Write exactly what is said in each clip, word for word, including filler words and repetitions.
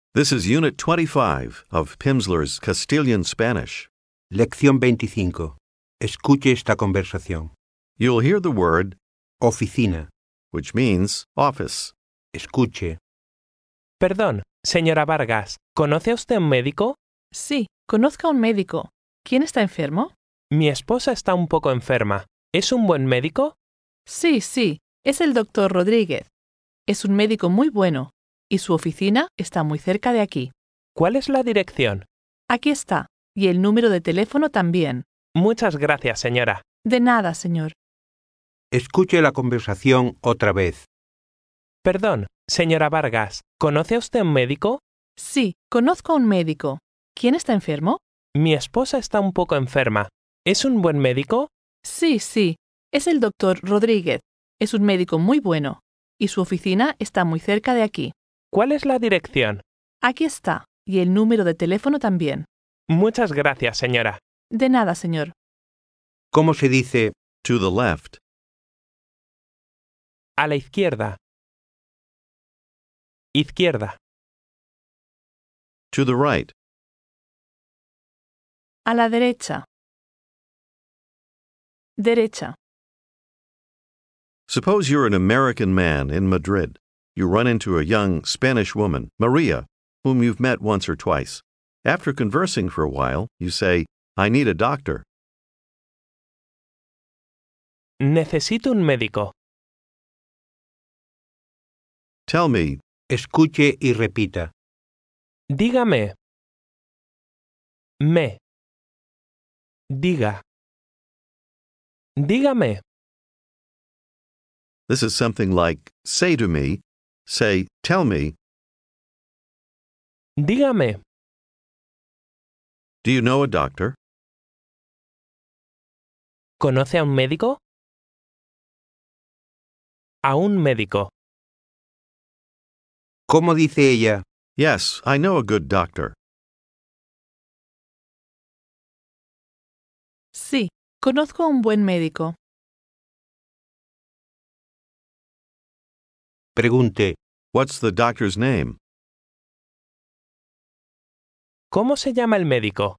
This is Unit twenty-five of Pimsleur's Castilian Spanish. Lección veinticinco. Escuche esta conversación. You'll hear the word Oficina. which means office. Escuche. Perdón, señora Vargas, ¿conoce usted un médico? Sí, conozco a un médico. ¿Quién está enfermo? Mi esposa está un poco enferma. ¿Es un buen médico? Sí, sí, es el doctor Rodríguez. Es un médico muy bueno, y su oficina está muy cerca de aquí. ¿Cuál es la dirección? Aquí está, y el número de teléfono también. Muchas gracias, señora. De nada, señor. Escuche la conversación otra vez. Perdón, señora Vargas, ¿conoce usted un médico? Sí, conozco a un médico. ¿Quién está enfermo? Mi esposa está un poco enferma. ¿Es un buen médico? Sí, sí, es el doctor Rodríguez. Es un médico muy bueno, y su oficina está muy cerca de aquí. ¿Cuál es la dirección? Aquí está, y el número de teléfono también. Muchas gracias, señora. De nada, señor. ¿Cómo se dice To the left. A la izquierda. Izquierda. To the right. A la derecha. Derecha. Suppose you're an American man in Madrid. You run into a young Spanish woman, Maria, whom you've met once or twice. After conversing for a while, you say, I need a doctor. Necesito un médico. Tell me, escuche y repita? Dígame. Me. Diga. Dígame. this is something like, say to me, say, tell me, Dígame. do you know a doctor? ¿Conoce a un médico? A un médico. ¿Cómo dice ella? Yes, I know a good doctor. Sí, conozco a un buen médico. Pregunte. What's the doctor's name? ¿Cómo se llama el médico?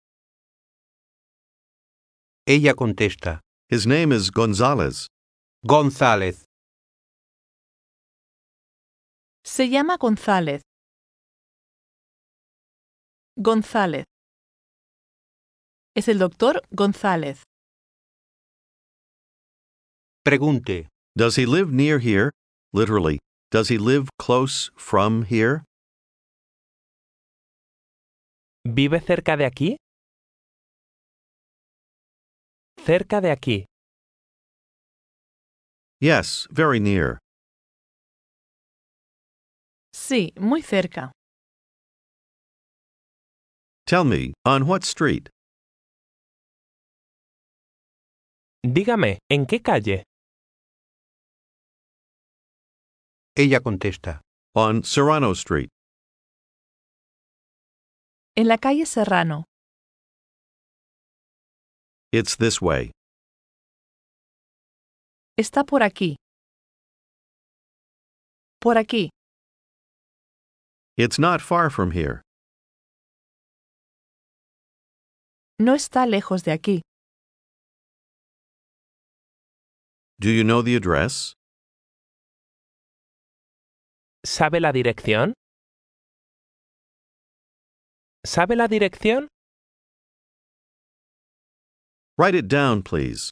Ella contesta. His name is Gonzalez. González. Se llama González. González. Es el doctor González. Pregunte. Does he live near here? Literally, does he live close from here? ¿Vive cerca de aquí? Cerca de aquí. Yes, very near. Sí, muy cerca. Tell me, on what street? Dígame, ¿en qué calle? Ella contesta. On Serrano Street. En la calle Serrano. It's this way. Está por aquí. Por aquí. It's not far from here. No está lejos de aquí. Do you know the address? ¿Sabe la dirección? ¿Sabe la dirección? Write it down, please.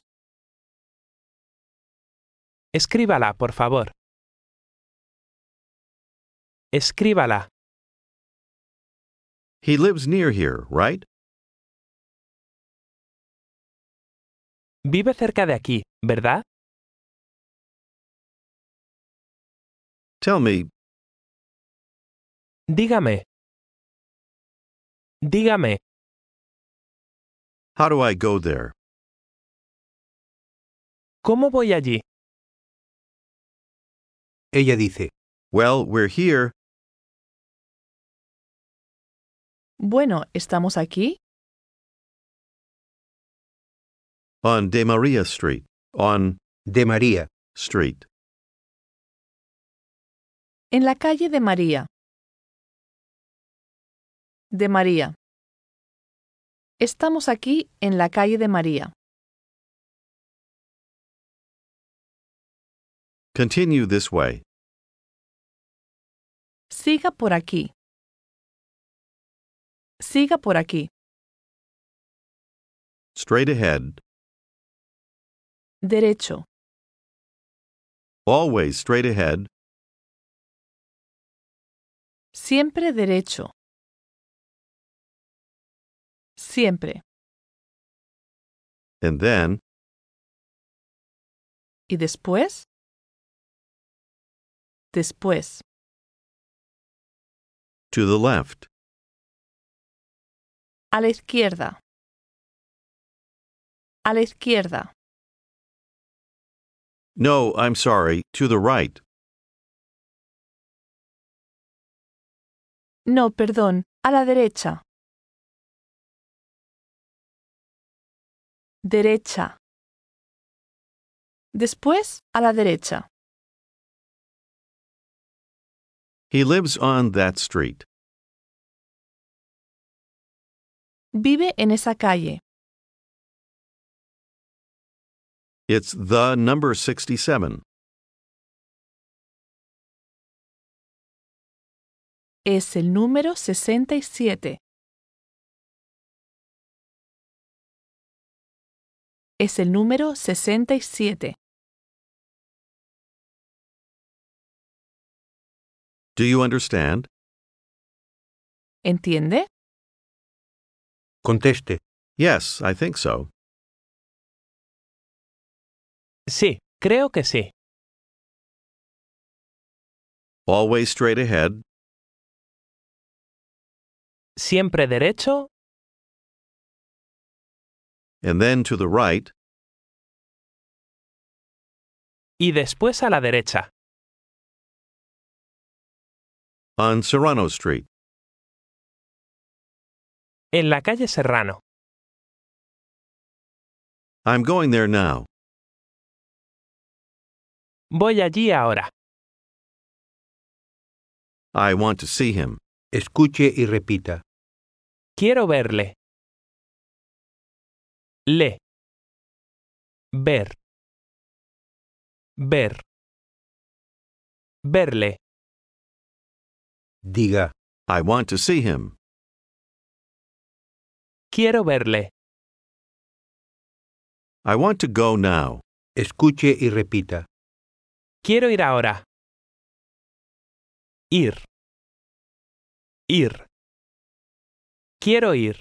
Escríbala, por favor. Escríbala. He lives near here, right? Vive cerca de aquí, ¿verdad? Tell me, Dígame. Dígame. how do I go there? ¿Cómo voy allí? Ella dice. Well, we're here. Bueno, ¿estamos aquí? On De Maria Street. On De María. Street. En la calle de María. De María. Estamos aquí en la calle de María. Continue this way. Siga por aquí. Siga por aquí. Straight ahead. Derecho. Always straight ahead. Siempre derecho. Siempre. And then, ¿Y después? Después. to the left. A la izquierda. A la izquierda. No, I'm sorry, to the right. No, perdón, a la derecha. Derecha. Después, a la derecha. He lives on that street. Vive en esa calle. It's the number sixty-seven. Es el número sesenta y siete. Es el número sesenta y siete. Do you understand? ¿Entiende? Conteste. Yes, I think so. Sí, creo que sí. Always straight ahead. Siempre derecho And then to the right. y después a la derecha. On Serrano Street. En la calle Serrano. I'm going there now. Voy allí ahora. I want to see him. Escuche y repita. Quiero verle. Le. Ver. Ver. Verle. Diga. I want to see him. Quiero verle. I want to go now. Escuche y repita. Quiero ir ahora. Ir. Ir. Quiero ir.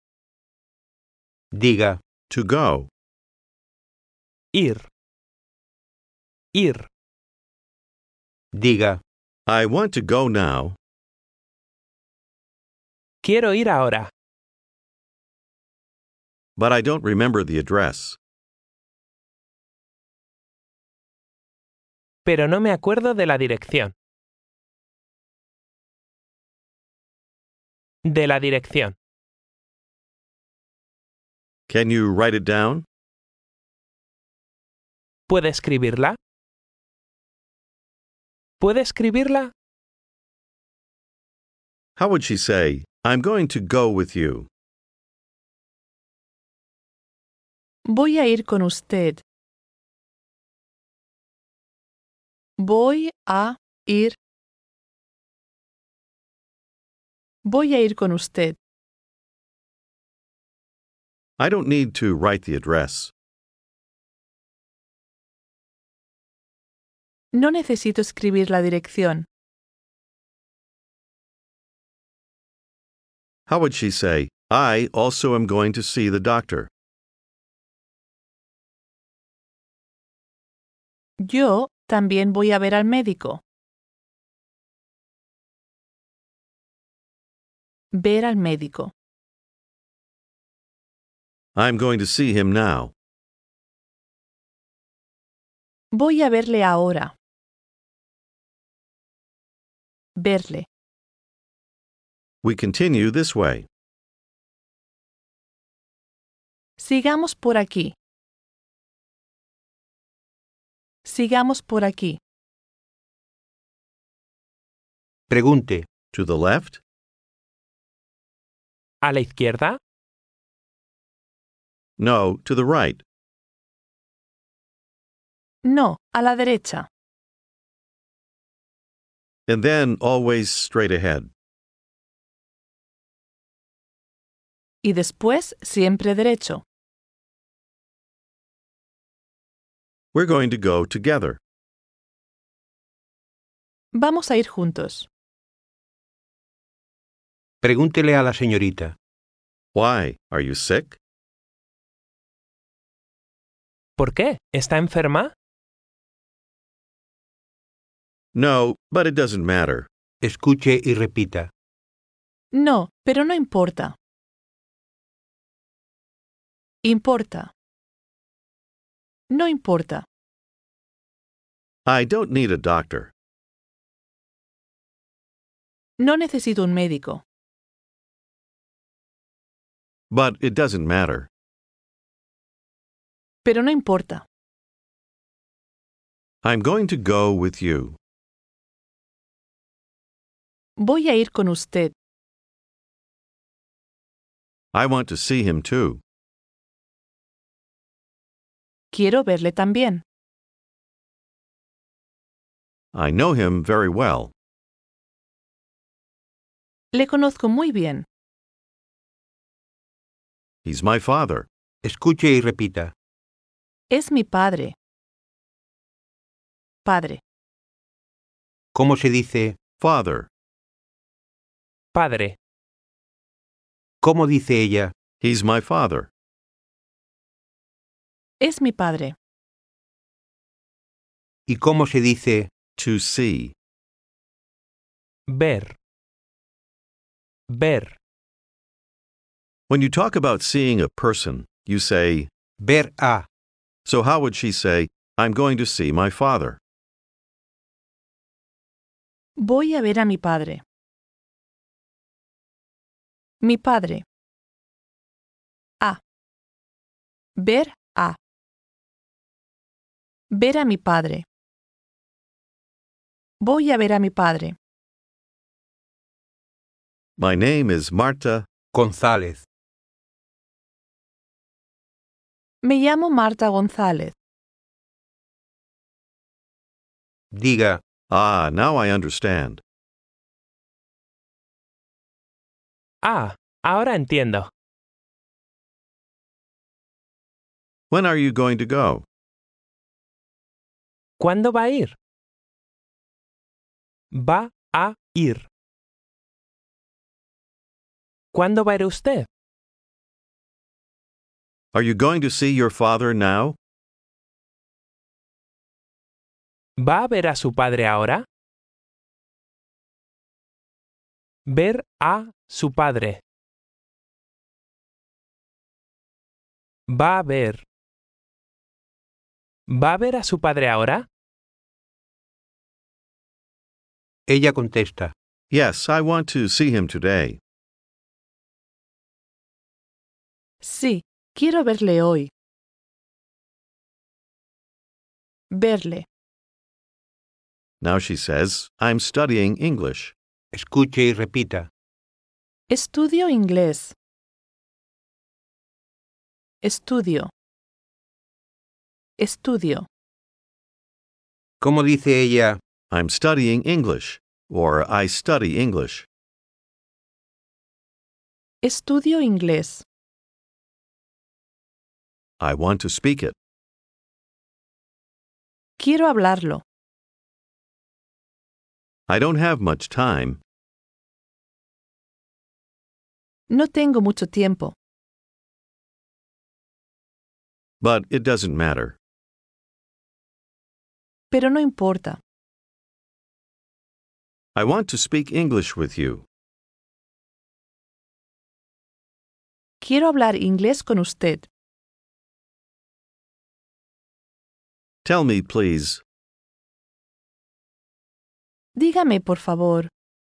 Diga. To go. Ir. Ir. Diga. I want to go now. Quiero ir ahora. But I don't remember the address. Pero no me acuerdo de la dirección. De la dirección. Can you write it down? ¿Puede escribirla? ¿Puede escribirla? How would she say, I'm going to go with you? Voy a ir con usted. Voy a ir. Voy a ir con usted. I don't need to write the address. No necesito escribir la dirección. How would she say, I also am going to see the doctor? Yo también voy a ver al médico. Ver al médico. I'm going to see him now. Voy a verle ahora. Verle. We continue this way. Sigamos por aquí. Sigamos por aquí. Pregunte. To the left? ¿A la izquierda? No, to the right. No, a la derecha. And then always straight ahead. Y después siempre derecho. We're going to go together. Vamos a ir juntos. Pregúntele a la señorita. Why? Are you sick? ¿Por qué? ¿Está enferma? No, but it doesn't matter. Escuche y repita. No, pero no importa. Importa. No importa. I don't need a doctor. No necesito un médico. But it doesn't matter. Pero no importa. I'm going to go with you. Voy a ir con usted. I want to see him too. Quiero verle también. I know him very well. Le conozco muy bien. He's my father. Escuche y repita. Es mi padre. Padre. ¿Cómo se dice? Father. Padre. ¿Cómo dice ella? He's my father. Es mi padre. ¿Y cómo se dice? To see. Ver. Ver. When you talk about seeing a person, you say, Ver a. so how would she say, I'm going to see my father? Voy a ver a mi padre. Mi padre. A. Ver a. Ver a mi padre. Voy a ver a mi padre. My name is Marta. González. Me llamo Marta González. Diga. Ah, now I understand. Ah, ahora entiendo. When are you going to go? ¿Cuándo va a ir? Va a ir. ¿Cuándo va a ir usted? Are you going to see your father now? ¿Va a ver a su padre ahora? Ver a su padre. Va a ver. ¿Va a ver a su padre ahora? Ella contesta. Yes, I want to see him today. Sí, quiero verle hoy. Verle. Now she says, I'm studying English. Escuche y repita. Estudio inglés. Estudio. Estudio. ¿Cómo dice ella? I'm studying English, or I study English. Estudio inglés. I want to speak it. Quiero hablarlo. I don't have much time. No tengo mucho tiempo. But it doesn't matter. Pero no importa. I want to speak English with you. Quiero hablar inglés con usted. Tell me, please. Dígame, por favor.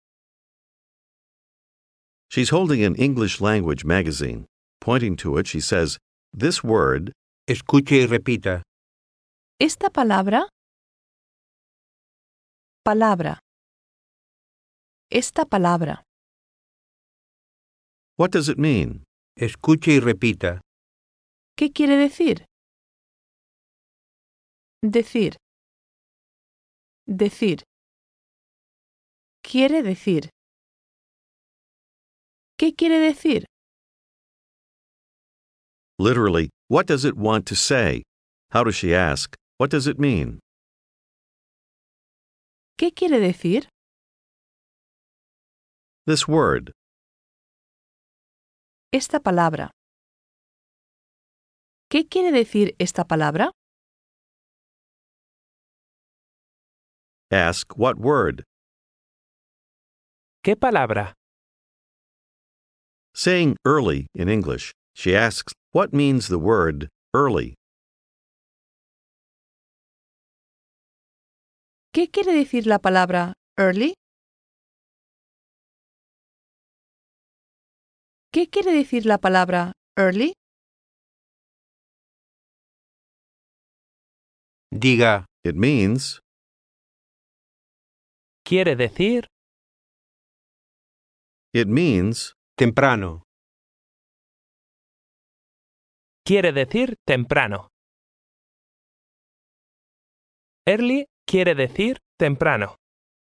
She's holding an English language magazine. Pointing to it, she says, this word, Escuche y repita. ¿Esta palabra? Palabra. Esta palabra. What does it mean? Escuche y repita. ¿Qué quiere decir? Decir. Decir. Quiere decir. ¿Qué quiere decir? Literally, what does it want to say? How does she ask? What does it mean? ¿Qué quiere decir? This word. Esta palabra. ¿Qué quiere decir esta palabra? Ask what word. ¿Qué palabra? Saying early in English, she asks what means the word early. ¿Qué quiere decir la palabra early? ¿Qué quiere decir la palabra early? Diga. It means Quiere decir It means Temprano. quiere decir temprano. Early quiere decir temprano.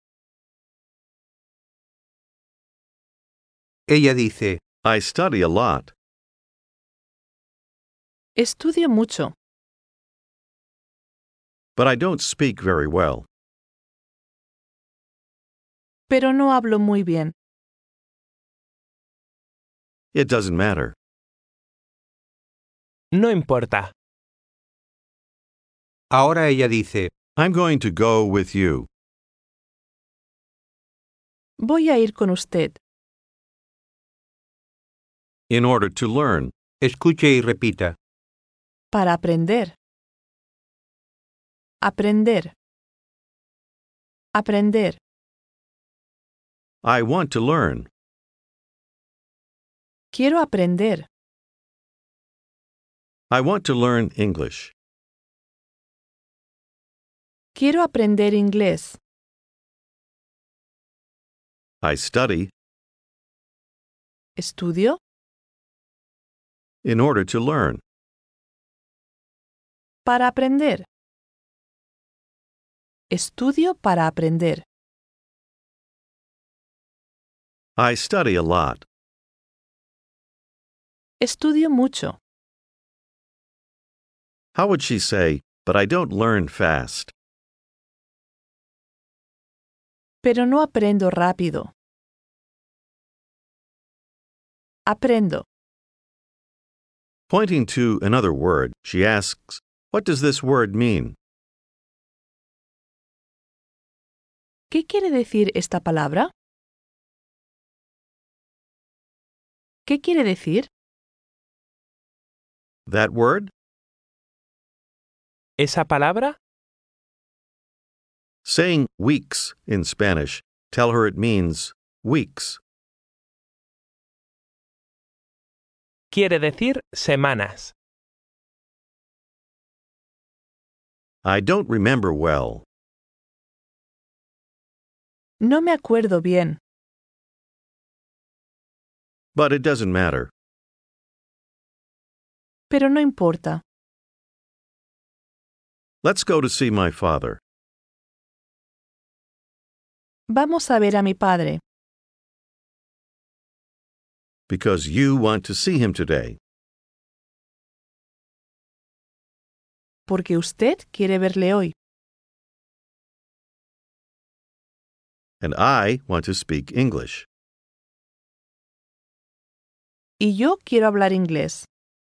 Ella dice. I study a lot, Estudio mucho, but I don't speak very well. pero no hablo muy bien. It doesn't matter. No importa. Ahora ella dice. I'm going to go with you. Voy a ir con usted. In order to learn. Escuche y repita. Para aprender. Aprender. Aprender. I want to learn. Quiero aprender. I want to learn English. Quiero aprender inglés. I study Estudio. in order to learn. Para aprender. Estudio para aprender. I study a lot. Estudio mucho. How would she say, but I don't learn fast? Pero no aprendo rápido. Aprendo. Pointing to another word, she asks, what does this word mean? ¿Qué quiere decir esta palabra? ¿Qué quiere decir? That word? ¿Esa palabra? Saying weeks in Spanish, tell her it means weeks. Quiere decir semanas. I don't remember well. No me acuerdo bien, But it doesn't matter. pero no importa. Let's go to see my father. Vamos a ver a mi padre, Because you want to see him today. porque usted quiere verle hoy. And I want to speak English. Y yo quiero hablar inglés.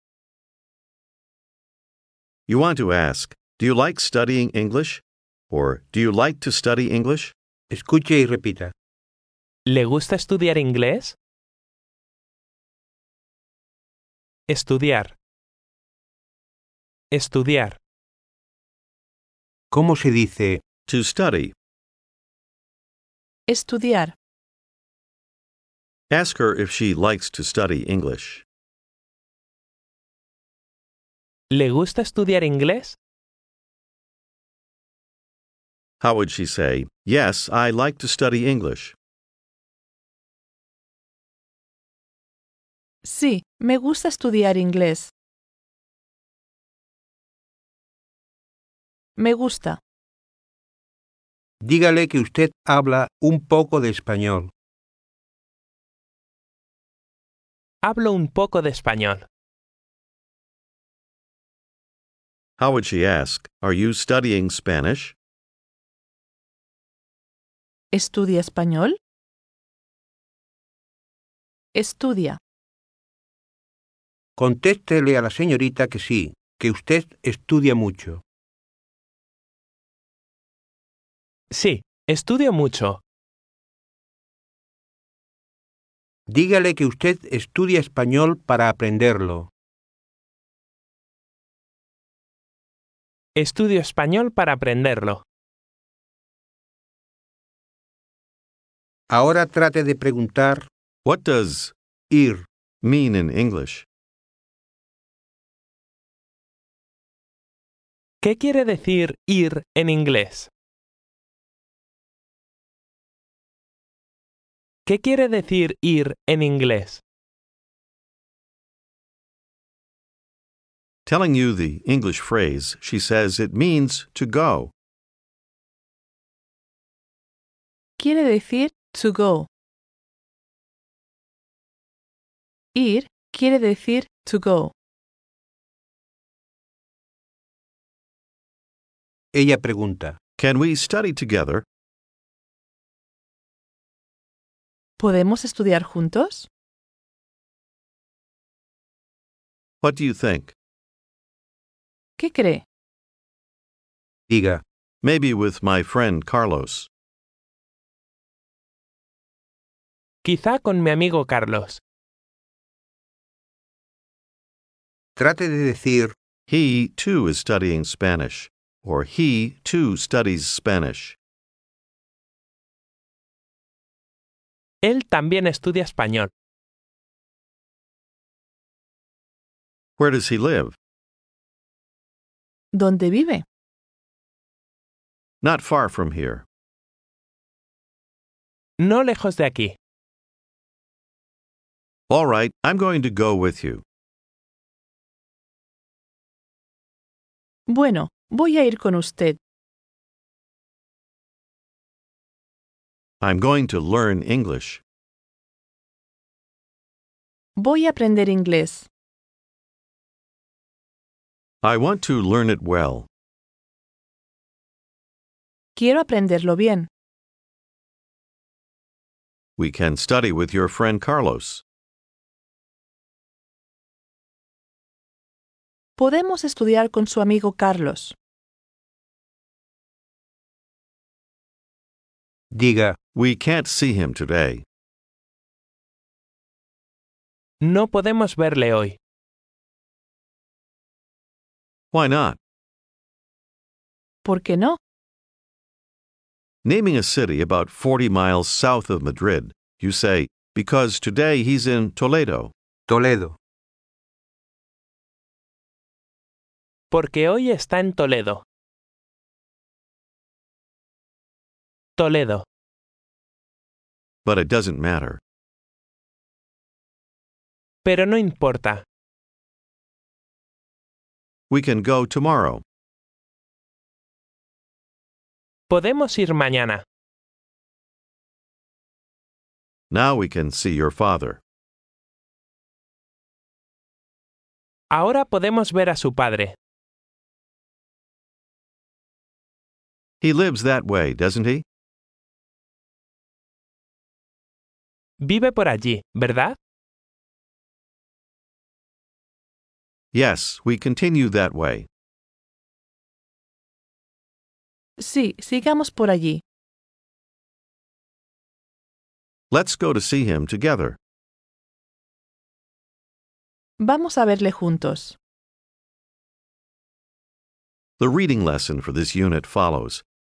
You want to ask, do you like studying English? Or do you like to study English? Escuche y repita. ¿Le gusta estudiar inglés? Estudiar. Estudiar. ¿Cómo se dice? To study. Estudiar. Ask her if she likes to study English. ¿Le gusta estudiar inglés? How would she say, yes, I like to study English? Sí, me gusta estudiar inglés. Me gusta. Dígale que usted habla un poco de español. Hablo un poco de español. How would she ask, "Are you studying Spanish?" ¿Estudia español? Estudia. Contéstele a la señorita que sí, que usted estudia mucho. Sí, estudio mucho. Dígale que usted estudia español para aprenderlo. Estudio español para aprenderlo. Ahora trate de preguntar What does ir. mean in English? ¿Qué quiere decir ir en inglés? ¿Qué quiere decir ir en inglés? Telling you the English phrase, she says it means to go. Quiere decir to go. Ir quiere decir to go. Ella pregunta, Can we study together? ¿Podemos estudiar juntos? What do you think? ¿Qué cree? diga, Maybe with my friend Carlos. Quizá con mi amigo Carlos. trate de decir, He, too, is studying Spanish. Or he, too, studies Spanish. Él también estudia español. Where does he live? ¿Dónde vive? Not far from here. No lejos de aquí. All right, I'm going to go with you. Bueno, voy a ir con usted. I'm going to learn English. Voy a aprender inglés. I want to learn it well. Quiero aprenderlo bien. We can study with your friend Carlos. Podemos estudiar con su amigo Carlos. diga, We can't see him today. No podemos verle hoy. Why not? ¿Por qué no? Naming a city about forty miles south of Madrid, you say, because today he's in Toledo. Toledo. Porque hoy está en Toledo. Toledo. But it doesn't matter. Pero no importa. We can go tomorrow. Podemos ir mañana. Now we can see your father. Ahora podemos ver a su padre. He lives that way, doesn't he? Vive por allí, ¿verdad? Yes, we continue that way. Sí, sigamos por allí. Let's go to see him together. Vamos a verle juntos. The reading lesson for this unit follows.